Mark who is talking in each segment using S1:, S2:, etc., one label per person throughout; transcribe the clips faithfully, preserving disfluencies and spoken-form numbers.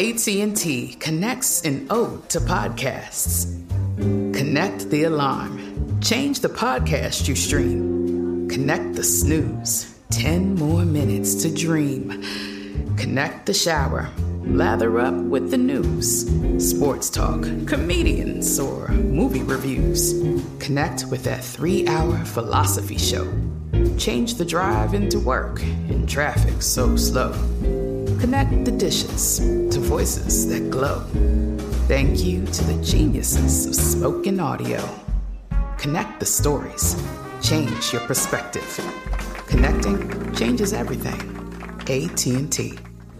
S1: A T and T connects an ode to podcasts. Connect the alarm. Change the podcast you stream. Connect the snooze. Ten more minutes to dream. Connect the shower. Lather up with the news. Sports talk, comedians, or movie reviews. Connect with that three-hour philosophy show. Change the drive into work in traffic so slow. Connect the dishes to voices that glow. Thank you to the geniuses of spoken audio. Connect the stories. Change your perspective. Connecting changes everything. A T and T.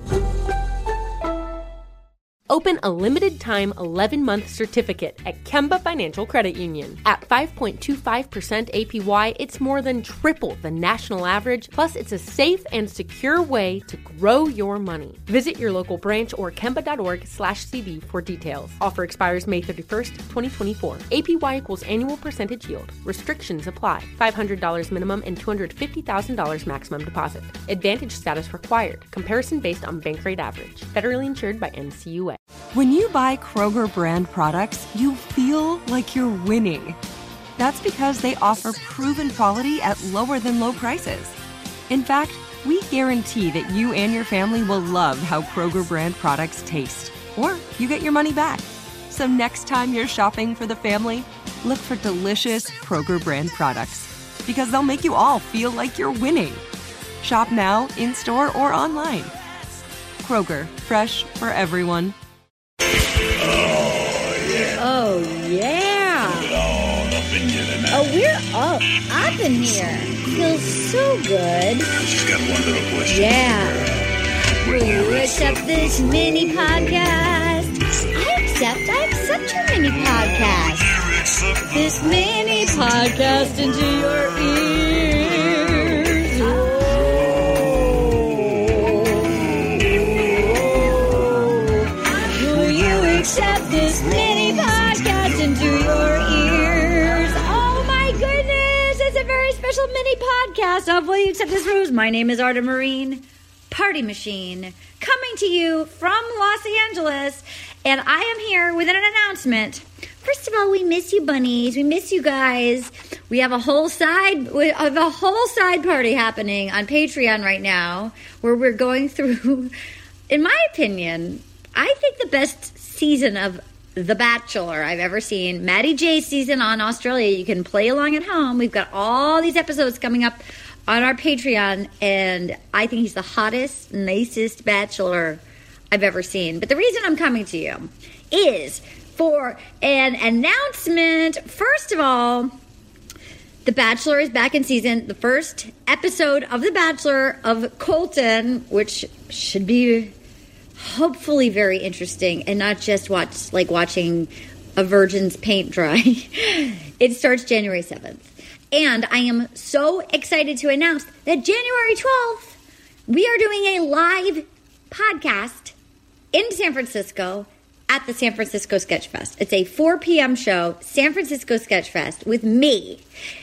S2: Open a limited-time eleven-month certificate at Kemba Financial Credit Union. At five point two five percent A P Y, it's more than triple the national average, plus it's a safe and secure way to grow your money. Visit your local branch or kemba.org slash CD for details. Offer expires May thirty-first, twenty twenty-four. A P Y equals annual percentage yield. Restrictions apply. five hundred dollars minimum and two hundred fifty thousand dollars maximum deposit. Advantage status required. Comparison based on bank rate average. Federally insured by N C U A.
S3: When you buy Kroger brand products, you feel like you're winning. That's because they offer proven quality at lower than low prices. In fact, we guarantee that you and your family will love how Kroger brand products taste, or you get your money back. So next time you're shopping for the family, look for delicious Kroger brand products, because they'll make you all feel like you're winning. Shop now, in-store, or online. Kroger, fresh for everyone.
S4: Oh, yeah. Oh, we're all up in here. Feels so good.
S5: Just got one little question.
S4: Yeah. Will you accept this mini podcast? I accept. I accept your mini podcast. This mini podcast into your ears. Oh. Will you accept this mini podcast into your ears? Oh my goodness, it's a very special mini podcast of Will You Accept This Rose? My name is Arda Marine, Party Machine, coming to you from Los Angeles, and I am here with an announcement. First of all, we miss you, bunnies. We miss you guys. We have a whole side, we have a whole side party happening on Patreon right now, where we're going through, in my opinion, I think the best season of The Bachelor I've ever seen. Maddie J's season on Australia. You can play along at home. We've got all these episodes coming up on our Patreon, and I think he's the hottest, nicest bachelor I've ever seen. But the reason I'm coming to you is for an announcement. First of all, The Bachelor is back in season. The first episode of The Bachelor of Colton, which should be hopefully very interesting and not just watch like watching a virgin's paint dry. It starts January seventh. And I am so excited to announce that January twelfth, we are doing a live podcast in San Francisco at the San Francisco Sketch Fest. It's a four p.m. show, San Francisco Sketch Fest, with me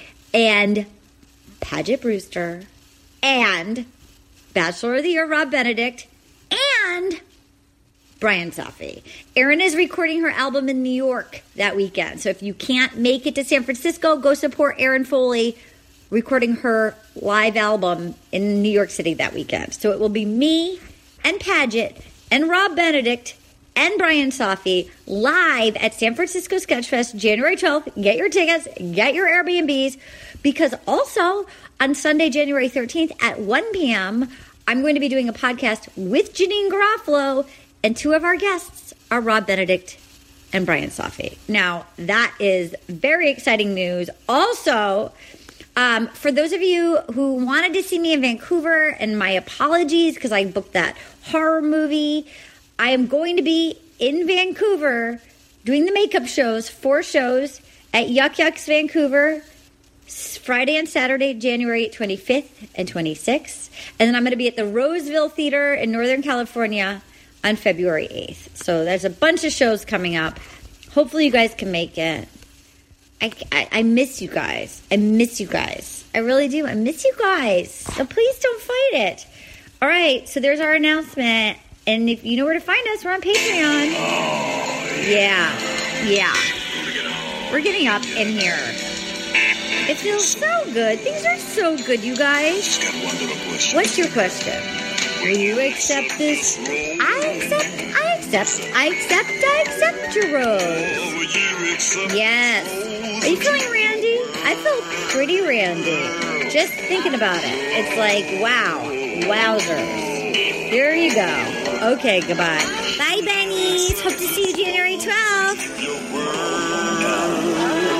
S4: and Paget Brewster and Bachelor of the Year Rob Benedict and Brian Safi. Erin is recording her album in New York that weekend. So if you can't make it to San Francisco, go support Erin Foley recording her live album in New York City that weekend. So it will be me and Paget and Rob Benedict and Brian Safi live at San Francisco Sketchfest January twelfth. Get your tickets, get your Airbnbs, because also on Sunday, January thirteenth at one p.m., I'm going to be doing a podcast with Janine Garofalo, and two of our guests are Rob Benedict and Brian Safi. Now, that is very exciting news. Also, um, for those of you who wanted to see me in Vancouver, and my apologies because I booked that horror movie, I am going to be in Vancouver doing the makeup shows, four shows at Yuck Yucks Vancouver, Friday and Saturday, January twenty-fifth and twenty-sixth. And then I'm going to be at the Roseville Theater in Northern California on February eighth. So there's a bunch of shows coming up. Hopefully you guys can make it. I, I, I miss you guys. I miss you guys. I really do. I miss you guys. So please don't fight it. All right. So there's our announcement. And if you know where to find us, we're on Patreon.
S5: Oh,
S4: yeah. Yeah.
S5: Yeah.
S4: We're getting up in here. It feels so good. Things are so good, you guys.
S5: Just got one little question.
S4: What's your question? Will you accept this? I accept, I accept, I accept, I accept your rose.
S5: Oh, will you accept?
S4: Yes. Are you feeling randy? I feel pretty randy. Just thinking about it. It's like, wow. Wowzers. Here you go. Okay, goodbye. Bye, Bennies. Hope to see you January twelfth.
S5: Your word.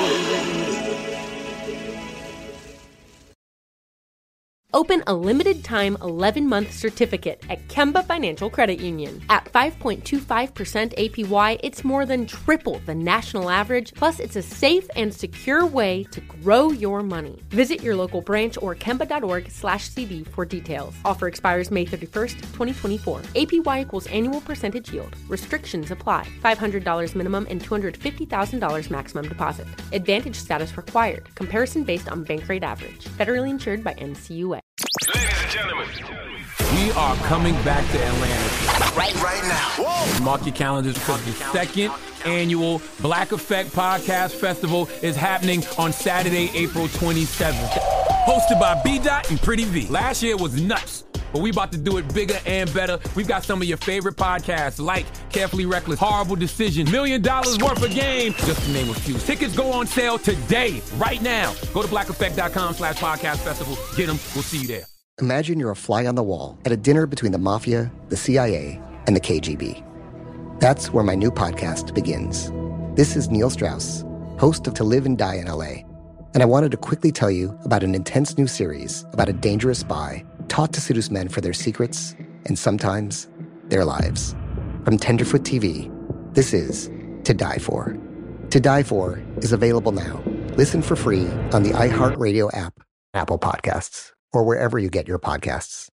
S2: Open a limited-time eleven-month certificate at Kemba Financial Credit Union. At five point two five percent A P Y, it's more than triple the national average, plus it's a safe and secure way to grow your money. Visit your local branch or kemba.org slash CD for details. Offer expires May thirty-first, twenty twenty-four. A P Y equals annual percentage yield. Restrictions apply. five hundred dollars minimum and two hundred fifty thousand dollars maximum deposit. Advantage status required. Comparison based on bank rate average. Federally insured by N C U A.
S6: Ladies and gentlemen, we are coming back to Atlanta.
S7: Right, right now. Whoa.
S6: Mark your calendars because the second annual Black Effect Podcast Festival is happening on Saturday, April twenty-seventh. Hosted by B-Dot and Pretty V. Last year was nuts, but we about to do it bigger and better. We've got some of your favorite podcasts like Carefully Reckless, Horrible Decision, Million Dollars Worth of Game, just to name a few. Tickets go on sale today, right now. Go to blackeffect.com slash podcast festival. Get them. We'll see you there.
S8: Imagine you're a fly on the wall at a dinner between the mafia, the C I A, and the K G B. That's where my new podcast begins. This is Neil Strauss, host of To Live and Die in L A, and I wanted to quickly tell you about an intense new series about a dangerous spy taught to seduce men for their secrets and sometimes their lives. From Tenderfoot T V, this is To Die For. To Die For is available now. Listen for free on the iHeartRadio app, Apple Podcasts, or wherever you get your podcasts.